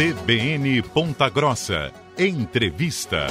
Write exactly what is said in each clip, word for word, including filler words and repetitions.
C B N Ponta Grossa. Entrevista.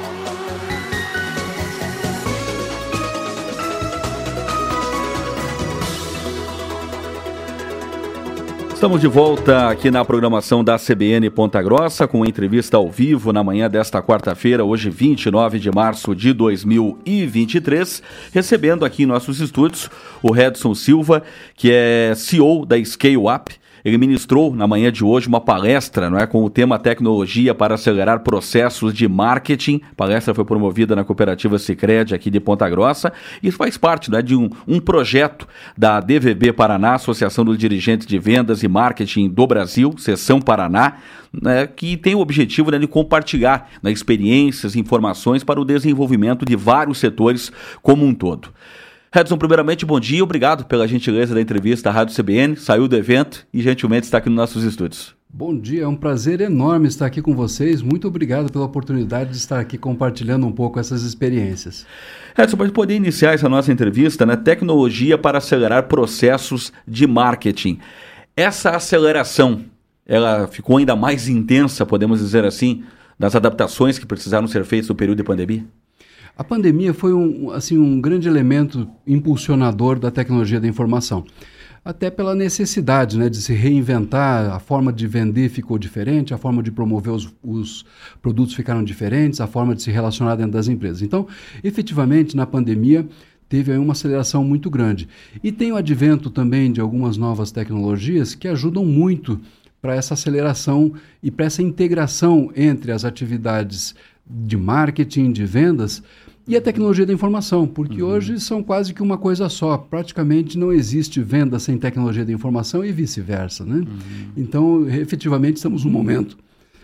Estamos de volta aqui na programação da C B N Ponta Grossa com uma entrevista ao vivo na manhã desta quarta-feira, hoje vinte e nove de março de dois mil e vinte e três, recebendo aqui em nossos estúdios o Redson Silva, que é C E O da Scale Up. Ele ministrou na manhã de hoje uma palestra, não é, com o tema Tecnologia para acelerar processos de marketing. A palestra foi promovida na cooperativa Sicredi aqui de Ponta Grossa. Isso faz parte, não é, de um, um projeto da D V B Paraná, Associação dos Dirigentes de Vendas e Marketing do Brasil, Seção Paraná, né, que tem o objetivo, né, de compartilhar, né, experiências e informações para o desenvolvimento de vários setores como um todo. Redson, primeiramente, bom dia, obrigado pela gentileza da entrevista à Rádio C B N, saiu do evento e gentilmente está aqui nos nossos estúdios. Bom dia, é um prazer enorme estar aqui com vocês, muito obrigado pela oportunidade de estar aqui compartilhando um pouco essas experiências. Redson, para poder iniciar essa nossa entrevista, né, tecnologia para acelerar processos de marketing. Essa aceleração, ela ficou ainda mais intensa, podemos dizer assim, das adaptações que precisaram ser feitas no período de pandemia? A pandemia foi um, assim, um grande elemento impulsionador da tecnologia da informação, até pela necessidade, né, de se reinventar. A forma de vender ficou diferente, a forma de promover os, os produtos ficaram diferentes, a forma de se relacionar dentro das empresas. Então, efetivamente, na pandemia, teve aí uma aceleração muito grande. E tem o advento também de algumas novas tecnologias que ajudam muito para essa aceleração e para essa integração entre as atividades de marketing, de vendas e a tecnologia da informação, porque uhum. hoje são quase que uma coisa só. Praticamente não existe venda sem tecnologia da informação e vice-versa, né? Uhum. Então, efetivamente, estamos num momento...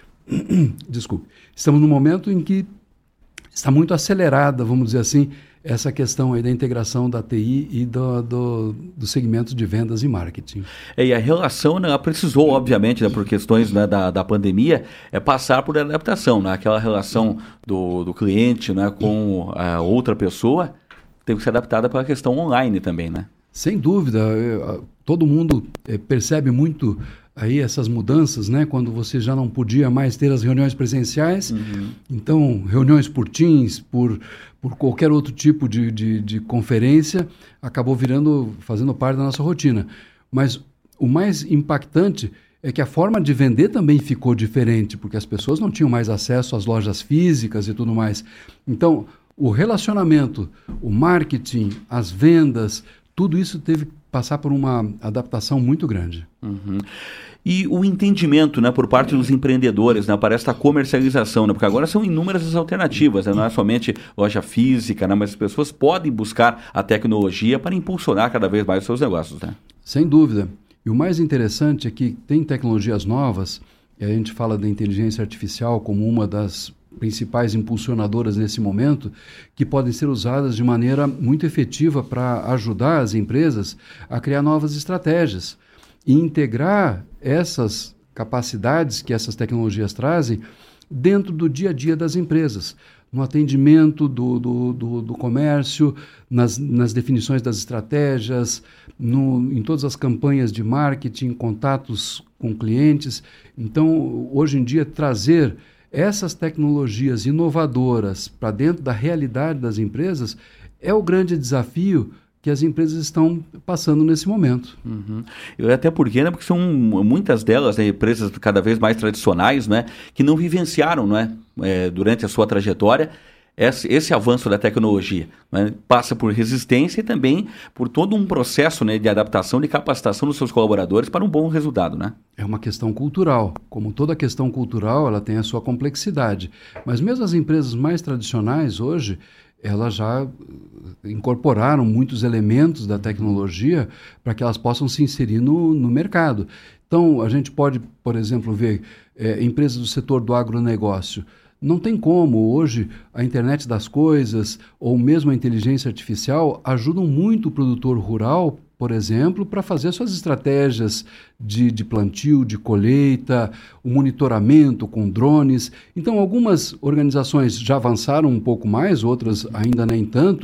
Desculpe. Estamos num momento em que está muito acelerada, vamos dizer assim, essa questão aí da integração da T I e do, do, do segmento de vendas e marketing. É, e a relação, né, ela precisou, obviamente, né, por questões, né, da, da pandemia, é passar por adaptação, né? Aquela relação do, do cliente, né, com a outra pessoa tem que ser adaptada para a questão online também, né? Sem dúvida. Todo mundo percebe muito aí essas mudanças, né? Quando você já não podia mais ter as reuniões presenciais, uhum. então reuniões por Teams, por, por qualquer outro tipo de, de, de conferência, acabou virando, fazendo parte da nossa rotina. Mas o mais impactante é que a forma de vender também ficou diferente, porque as pessoas não tinham mais acesso às lojas físicas e tudo mais. Então, o relacionamento, o marketing, as vendas, tudo isso teve que passar por uma adaptação muito grande. Uhum. E o entendimento, né, por parte dos empreendedores, né, para esta comercialização, né, porque agora são inúmeras as alternativas, né, não é somente loja física, né, mas as pessoas podem buscar a tecnologia para impulsionar cada vez mais os seus negócios, né? Sem dúvida. E o mais interessante é que tem tecnologias novas, e a gente fala da inteligência artificial como uma das principais impulsionadoras nesse momento, que podem ser usadas de maneira muito efetiva para ajudar as empresas a criar novas estratégias e integrar essas capacidades que essas tecnologias trazem dentro do dia a dia das empresas, no atendimento do, do, do, do comércio, nas, nas definições das estratégias, no, em todas as campanhas de marketing, contatos com clientes. Então, hoje em dia, trazer essas tecnologias inovadoras para dentro da realidade das empresas é o grande desafio que as empresas estão passando nesse momento. Uhum. Até porque, né, porque são muitas delas, né, empresas cada vez mais tradicionais, né, que não vivenciaram, né, é, durante a sua trajetória esse, esse avanço da tecnologia, né, passa por resistência e também por todo um processo, né, de adaptação, de capacitação dos seus colaboradores para um bom resultado, né? É uma questão cultural. Como toda questão cultural, ela tem a sua complexidade. Mas mesmo as empresas mais tradicionais hoje, elas já incorporaram muitos elementos da tecnologia para que elas possam se inserir no, no mercado. Então, a gente pode, por exemplo, ver é, empresas do setor do agronegócio. Não tem como. Hoje, a internet das coisas ou mesmo a inteligência artificial ajudam muito o produtor rural, por exemplo, para fazer suas estratégias de, de plantio, de colheita, o monitoramento com drones. Então, algumas organizações já avançaram um pouco mais, outras ainda nem tanto,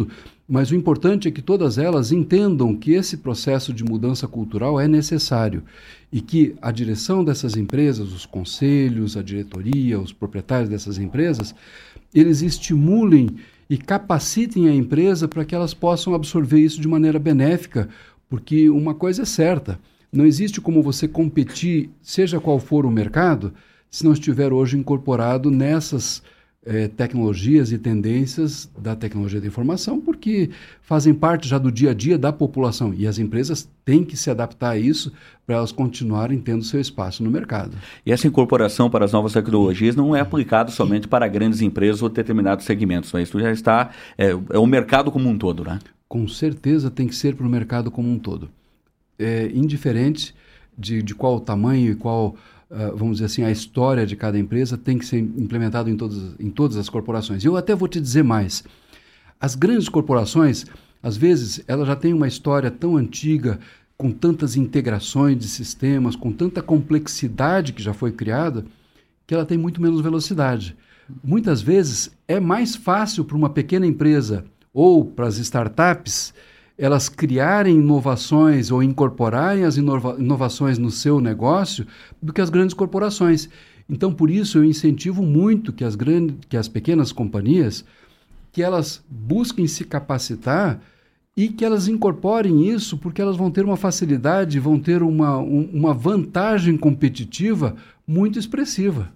Mas o importante é que todas elas entendam que esse processo de mudança cultural é necessário e que a direção dessas empresas, os conselhos, a diretoria, os proprietários dessas empresas, eles estimulem e capacitem a empresa para que elas possam absorver isso de maneira benéfica, porque uma coisa é certa, não existe como você competir, seja qual for o mercado, se não estiver hoje incorporado nessas eh, tecnologias e tendências da tecnologia da informação, porque fazem parte já do dia a dia da população e as empresas têm que se adaptar a isso para elas continuarem tendo seu espaço no mercado. E essa incorporação para as novas tecnologias não é aplicada somente para grandes empresas ou determinados segmentos, né? Isso já está, é, é o mercado como um todo, né? Com certeza tem que ser para o mercado como um todo. É, indiferente de, de qual tamanho e qual, uh, vamos dizer assim, a história de cada empresa tem que ser implementado em todas, em todas as corporações. Eu até vou te dizer mais. As grandes corporações, às vezes, elas já têm uma história tão antiga, com tantas integrações de sistemas, com tanta complexidade que já foi criada, que ela tem muito menos velocidade. Muitas vezes é mais fácil para uma pequena empresa ou para as startups elas criarem inovações ou incorporarem as inova- inovações no seu negócio do que as grandes corporações. Então, por isso, eu incentivo muito que as, grandes, que as pequenas companhias, que elas busquem se capacitar e que elas incorporem isso, porque elas vão ter uma facilidade, vão ter uma, um, uma vantagem competitiva muito expressiva.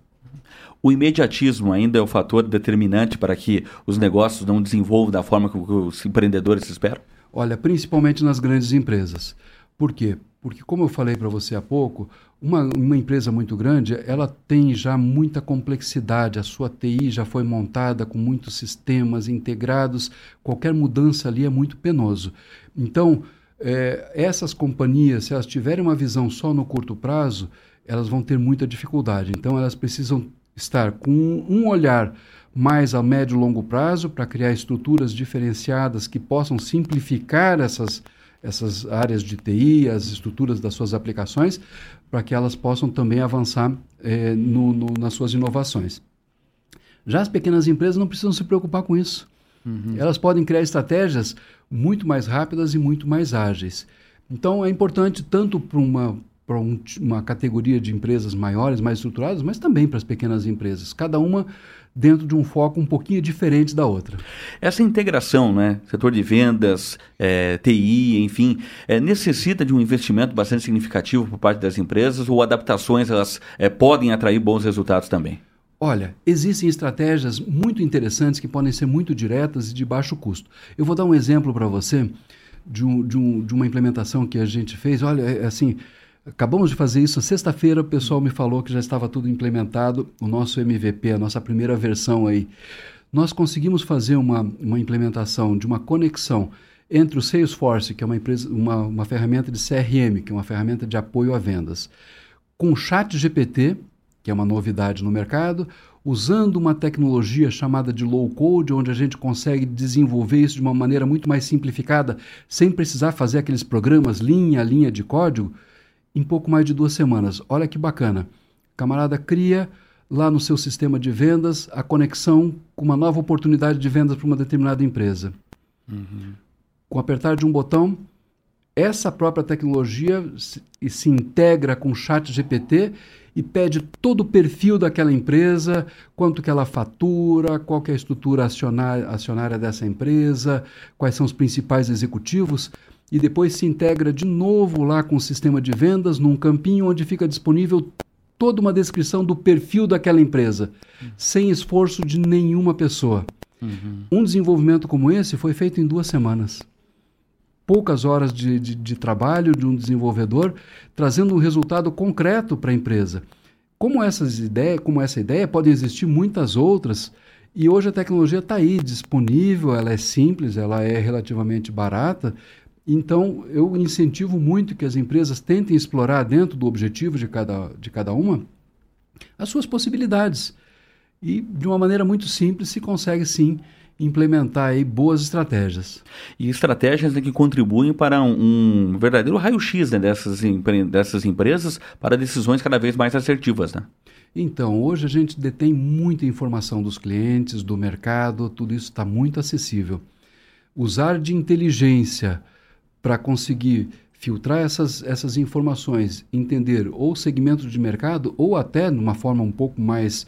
O imediatismo ainda é o fator determinante para que os negócios não desenvolvam da forma que os empreendedores esperam? Olha, principalmente nas grandes empresas. Por quê? Porque, como eu falei para você há pouco, uma, uma empresa muito grande, ela tem já muita complexidade, a sua T I já foi montada com muitos sistemas integrados, qualquer mudança ali é muito penoso. Então, é, essas companhias, se elas tiverem uma visão só no curto prazo, elas vão ter muita dificuldade. Então, elas precisam estar com um olhar mais a médio e longo prazo para criar estruturas diferenciadas que possam simplificar essas, essas áreas de T I, as estruturas das suas aplicações, para que elas possam também avançar eh, no, no, nas suas inovações. Já as pequenas empresas não precisam se preocupar com isso. Uhum. Elas podem criar estratégias muito mais rápidas e muito mais ágeis. Então, é importante tanto para uma para um, uma categoria de empresas maiores, mais estruturadas, mas também para as pequenas empresas. Cada uma dentro de um foco um pouquinho diferente da outra. Essa integração, né, setor de vendas, é, T I, enfim, é, necessita de um investimento bastante significativo por parte das empresas ou adaptações elas é, podem atrair bons resultados também? Olha, existem estratégias muito interessantes que podem ser muito diretas e de baixo custo. Eu vou dar um exemplo para você de, um, de, um, de uma implementação que a gente fez. Olha, é, assim... Acabamos de fazer isso, sexta-feira o pessoal me falou que já estava tudo implementado, o nosso M V P, a nossa primeira versão aí. Nós conseguimos fazer uma, uma implementação de uma conexão entre o Salesforce, que é uma, empresa, uma, uma ferramenta de C R M, que é uma ferramenta de apoio a vendas, com o ChatGPT, que é uma novidade no mercado, usando uma tecnologia chamada de low-code, onde a gente consegue desenvolver isso de uma maneira muito mais simplificada, sem precisar fazer aqueles programas linha a linha de código, em pouco mais de duas semanas. Olha que bacana. O camarada cria lá no seu sistema de vendas a conexão com uma nova oportunidade de vendas para uma determinada empresa. Uhum. Com apertar de um botão, essa própria tecnologia se, se integra com o ChatGPT e pede todo o perfil daquela empresa, quanto que ela fatura, qual que é a estrutura acionária, acionária dessa empresa, quais são os principais executivos, e depois se integra de novo lá com o sistema de vendas, num campinho onde fica disponível toda uma descrição do perfil daquela empresa, uhum. sem esforço de nenhuma pessoa. Uhum. Um desenvolvimento como esse foi feito em duas semanas. Poucas horas de, de, de trabalho de um desenvolvedor, trazendo um resultado concreto para a empresa. Como, essas ideias, como essa ideia, podem existir muitas outras, e hoje a tecnologia está aí, disponível, ela é simples, ela é relativamente barata. Então, eu incentivo muito que as empresas tentem explorar dentro do objetivo de cada, de cada uma as suas possibilidades. E, de uma maneira muito simples, se consegue, sim, implementar aí boas estratégias. E estratégias, né, que contribuem para um, um verdadeiro raio-x, né, dessas, empre- dessas empresas para decisões cada vez mais assertivas, né? Então, hoje a gente detém muita informação dos clientes, do mercado, tudo isso está muito acessível. usar de inteligência para conseguir filtrar essas, essas informações, entender ou segmento de mercado, ou até, numa forma um pouco mais,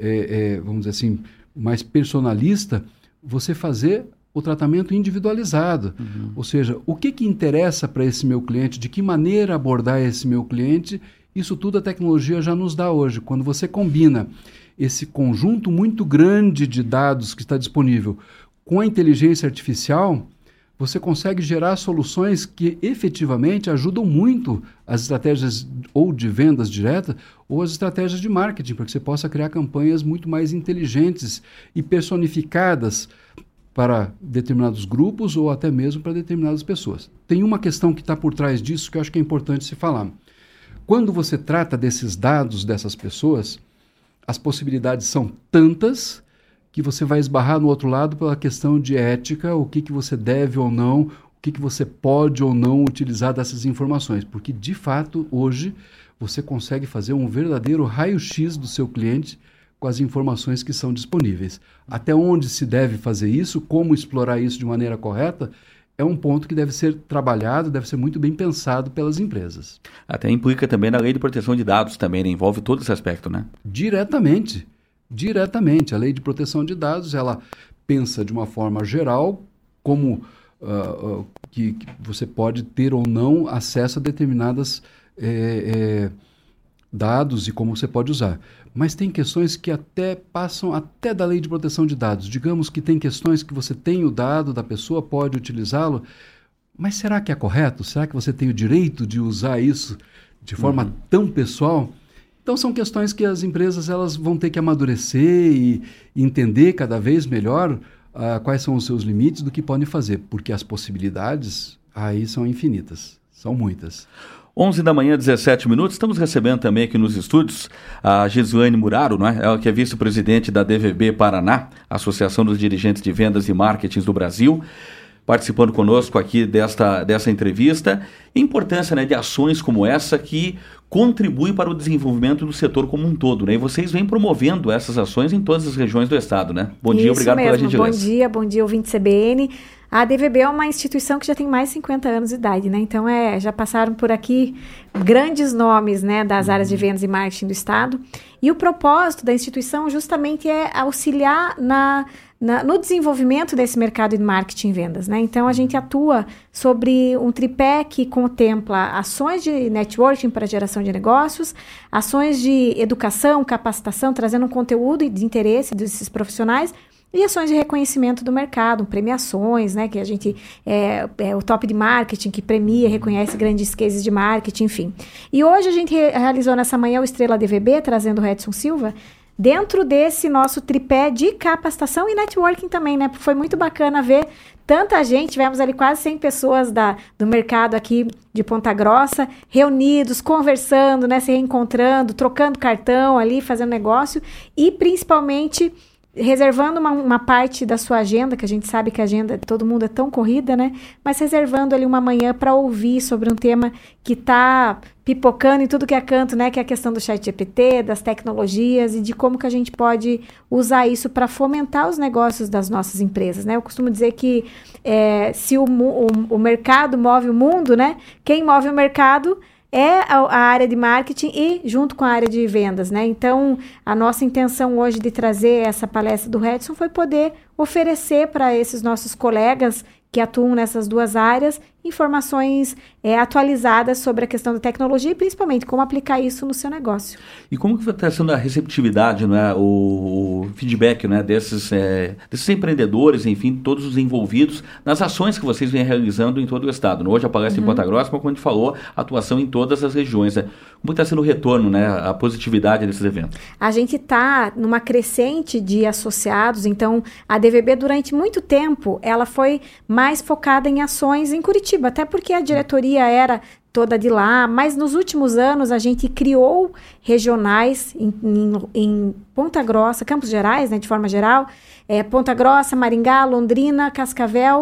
é, é, vamos dizer assim, mais personalista, você fazer o tratamento individualizado. Uhum. Ou seja, o que, que interessa para esse meu cliente, de que maneira abordar esse meu cliente, isso tudo a tecnologia já nos dá hoje. Quando você combina esse conjunto muito grande de dados que está disponível com a inteligência artificial, você consegue gerar soluções que efetivamente ajudam muito as estratégias ou de vendas diretas ou as estratégias de marketing, para que você possa criar campanhas muito mais inteligentes e personificadas para determinados grupos ou até mesmo para determinadas pessoas. Tem uma questão que está por trás disso que eu acho que é importante se falar. Quando você trata desses dados dessas pessoas, as possibilidades são tantas que você vai esbarrar no outro lado pela questão de ética, o que, que você deve ou não, o que, que você pode ou não utilizar dessas informações. Porque, de fato, hoje, você consegue fazer um verdadeiro raio-x do seu cliente com as informações que são disponíveis. Até onde se deve fazer isso, como explorar isso de maneira correta, é um ponto que deve ser trabalhado, deve ser muito bem pensado pelas empresas. Até implica também na lei de proteção de dados também, né? Envolve todo esse aspecto, né? Diretamente. Diretamente. A lei de proteção de dados, ela pensa de uma forma geral como uh, uh, que, que você pode ter ou não acesso a determinadas é, é, dados e como você pode usar. Mas tem questões que até passam até da lei de proteção de dados. Digamos que tem questões que você tem o dado da pessoa, pode utilizá-lo, mas será que é correto? Será que você tem o direito de usar isso de forma uhum. tão pessoal? Então são questões que as empresas elas vão ter que amadurecer e entender cada vez melhor uh, quais são os seus limites do que podem fazer, porque as possibilidades aí são infinitas, são muitas. onze da manhã, dezessete minutos, estamos recebendo também aqui nos estúdios a Gislaine Muraro, não é? Ela que é vice-presidente da D V B Paraná, Associação dos Dirigentes de Vendas e Marketing do Brasil, participando conosco aqui desta, dessa entrevista. A importância, né, de ações como essa que contribuem para o desenvolvimento do setor como um todo, né? E vocês vêm promovendo essas ações em todas as regiões do estado, né? Bom dia, Isso obrigado mesmo. pela gentileza. Bom dia, bom dia, ouvinte C B N. A D V B é uma instituição que já tem mais de cinquenta anos de idade, né? Então, é, já passaram por aqui grandes nomes, né, das áreas de vendas e marketing do estado. E o propósito da instituição justamente é auxiliar na, na, no desenvolvimento desse mercado de marketing e vendas, né? Então, a gente atua sobre um tripé que contempla ações de networking para geração de negócios, ações de educação, capacitação, trazendo um conteúdo de interesse desses profissionais, e ações de reconhecimento do mercado, premiações, né, que a gente, é, é o top de marketing, que premia, reconhece grandes cases de marketing, enfim. E hoje a gente re- realizou nessa manhã o Estrela D V B, trazendo o Edson Silva, dentro desse nosso tripé de capacitação e networking também, né, foi muito bacana ver tanta gente, tivemos ali quase cem pessoas da, do mercado aqui de Ponta Grossa, reunidos, conversando, né, se reencontrando, trocando cartão ali, fazendo negócio, e principalmente reservando uma, uma parte da sua agenda, que a gente sabe que a agenda de todo mundo é tão corrida, né? Mas reservando ali uma manhã para ouvir sobre um tema que está pipocando em tudo que é canto, né? Que é a questão do chat G P T, das tecnologias e de como que a gente pode usar isso para fomentar os negócios das nossas empresas, né? Eu costumo dizer que é, se o, o, o mercado move o mundo, né? Quem move o mercado é a, a área de marketing e junto com a área de vendas, né? Então, a nossa intenção hoje de trazer essa palestra do Edson foi poder oferecer para esses nossos colegas que atuam nessas duas áreas informações é, atualizadas sobre a questão da tecnologia e principalmente como aplicar isso no seu negócio. E como que está sendo a receptividade, né, o, o feedback, né, desses, é, desses empreendedores, enfim, todos os envolvidos nas ações que vocês vêm realizando em todo o estado? Hoje a palestra uhum. em Ponta Grossa, mas como a gente falou, atuação em todas as regiões. Né? Como está sendo o retorno, né, a positividade desses eventos? A gente está numa crescente de associados, então a D V B durante muito tempo ela foi mais focada em ações em Curitiba, até porque a diretoria era toda de lá, mas nos últimos anos a gente criou regionais em, em, em Ponta Grossa, Campos Gerais, né, de forma geral, é, Ponta Grossa, Maringá, Londrina, Cascavel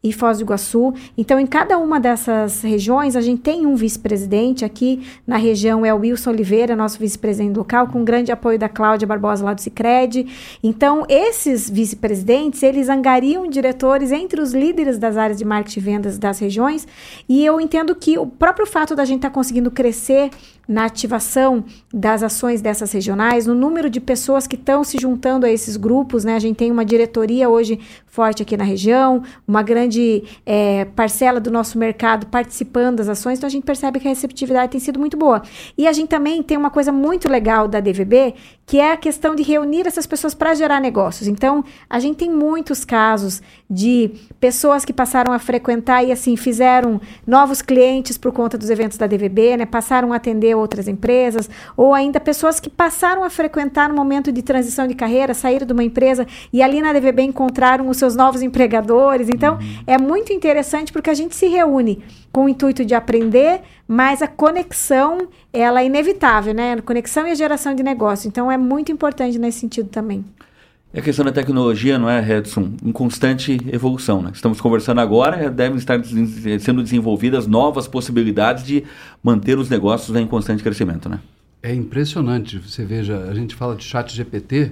e Foz do Iguaçu. Então, em cada uma dessas regiões, a gente tem um vice-presidente. Aqui na região é o Wilson Oliveira, nosso vice-presidente local, com grande apoio da Cláudia Barbosa lá do Sicredi. Então, esses vice-presidentes, eles angariam diretores entre os líderes das áreas de marketing e vendas das regiões, e eu entendo que o próprio fato da gente estar tá conseguindo crescer na ativação das ações dessas regionais, no número de pessoas que estão se juntando a esses grupos, né? A gente tem uma diretoria hoje forte aqui na região, uma grande é, parcela do nosso mercado participando das ações, então a gente percebe que a receptividade tem sido muito boa. E a gente também tem uma coisa muito legal da D V B, que é a questão de reunir essas pessoas para gerar negócios. Então, a gente tem muitos casos de pessoas que passaram a frequentar e, assim, fizeram novos clientes por conta dos eventos da D V B, né? Passaram a atender outras empresas, ou ainda pessoas que passaram a frequentar no momento de transição de carreira, saíram de uma empresa e ali na D V B encontraram os seus novos empregadores. Então, uhum. é muito interessante porque a gente se reúne com o intuito de aprender, mas a conexão, ela é inevitável, né? A conexão e a geração de negócio. Então, é muito importante nesse sentido também. E a questão da tecnologia, não é, Edson? Em constante evolução, né? Estamos conversando agora, devem estar sendo desenvolvidas novas possibilidades de manter os negócios em constante crescimento, né? É impressionante. Você veja, a gente fala de chat G P T,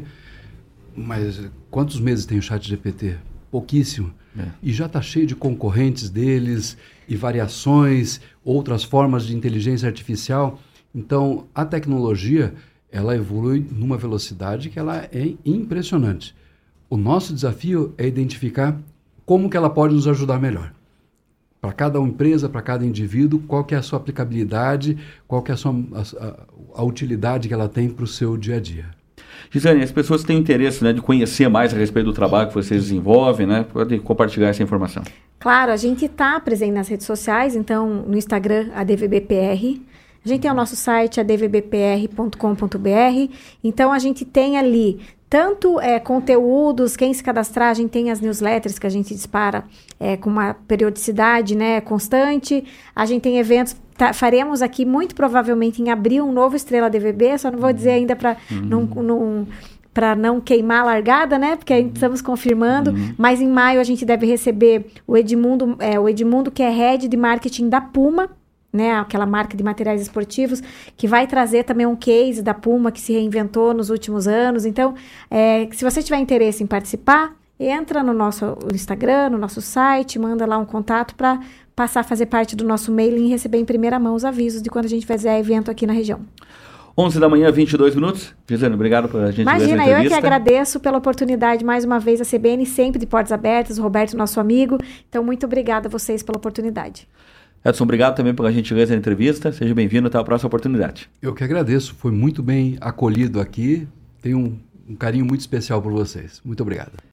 mas quantos meses tem o chat G P T? Pouquíssimo. É. E já está cheio de concorrentes deles e variações, outras formas de inteligência artificial. Então, a tecnologia, ela evolui numa velocidade que ela é impressionante. O nosso desafio é identificar como que ela pode nos ajudar melhor. Para cada empresa, para cada indivíduo, qual que é a sua aplicabilidade, qual que é a, sua, a, a utilidade que ela tem para o seu dia a dia. Gisane, as pessoas têm interesse, né, de conhecer mais a respeito do trabalho que vocês desenvolvem, né? Pode compartilhar essa informação. Claro, a gente está presente nas redes sociais, então no Instagram, a D V B P R. A gente tem o nosso site, a d v b p r ponto com ponto b r. Então, a gente tem ali tanto é, conteúdos, quem se cadastrar, a gente tem as newsletters que a gente dispara é, com uma periodicidade, né, constante. A gente tem eventos, tá, faremos aqui muito provavelmente em abril um novo Estrela D V B, só não vou dizer ainda para uhum. não... não para não queimar a largada, né? Porque uhum. estamos confirmando. Uhum. Mas em maio a gente deve receber o Edmundo, é, o Edmundo, que é Head de Marketing da Puma, né? Aquela marca de materiais esportivos, que vai trazer também um case da Puma que se reinventou nos últimos anos. Então, é, se você tiver interesse em participar, entra no nosso Instagram, no nosso site, manda lá um contato para passar a fazer parte do nosso mailing e receber em primeira mão os avisos de quando a gente fizer evento aqui na região. onze da manhã, vinte e dois minutos. Gisane, obrigado por a gente Imagina, ver essa entrevista. eu é que agradeço pela oportunidade, mais uma vez, a C B N, sempre de portas abertas, o Roberto, nosso amigo. Então, muito obrigada a vocês pela oportunidade. Edson, obrigado também pela gentileza da entrevista. Seja bem-vindo, até a próxima oportunidade. Eu que agradeço, foi muito bem acolhido aqui. Tenho um, um carinho muito especial por vocês. Muito obrigado.